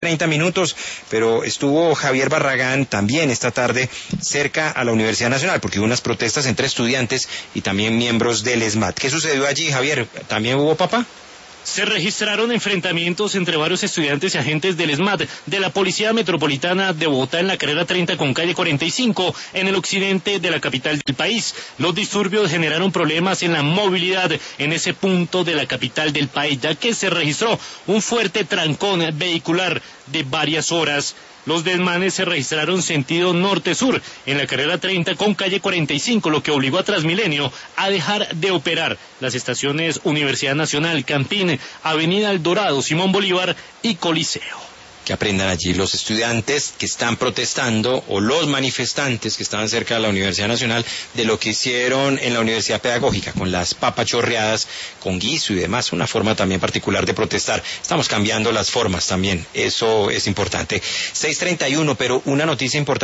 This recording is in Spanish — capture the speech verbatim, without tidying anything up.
treinta minutos, pero estuvo Javier Barragán también esta tarde cerca a la Universidad Nacional, porque hubo unas protestas entre estudiantes y también miembros del ESMAD. ¿Qué sucedió allí, Javier? ¿También hubo papa? Se registraron enfrentamientos entre varios estudiantes y agentes del ESMAD de la Policía Metropolitana de Bogotá en la carrera treinta con calle cuarenta y cinco, en el occidente de la capital del país. Los disturbios generaron problemas en la movilidad en ese punto de la capital del país, ya que se registró un fuerte trancón vehicular de varias horas. Los desmanes se registraron sentido norte-sur en la carrera treinta con calle cuarenta y cinco, lo que obligó a Transmilenio a dejar de operar las estaciones Universidad Nacional, Campín, Avenida El Dorado, Simón Bolívar y Coliseo. Que aprendan allí los estudiantes que están protestando o los manifestantes que estaban cerca de la Universidad Nacional de lo que hicieron en la Universidad Pedagógica con las papas chorreadas, con guiso y demás, una forma también particular de protestar. Estamos cambiando las formas también, eso es importante. seis treinta y uno, pero una noticia importante.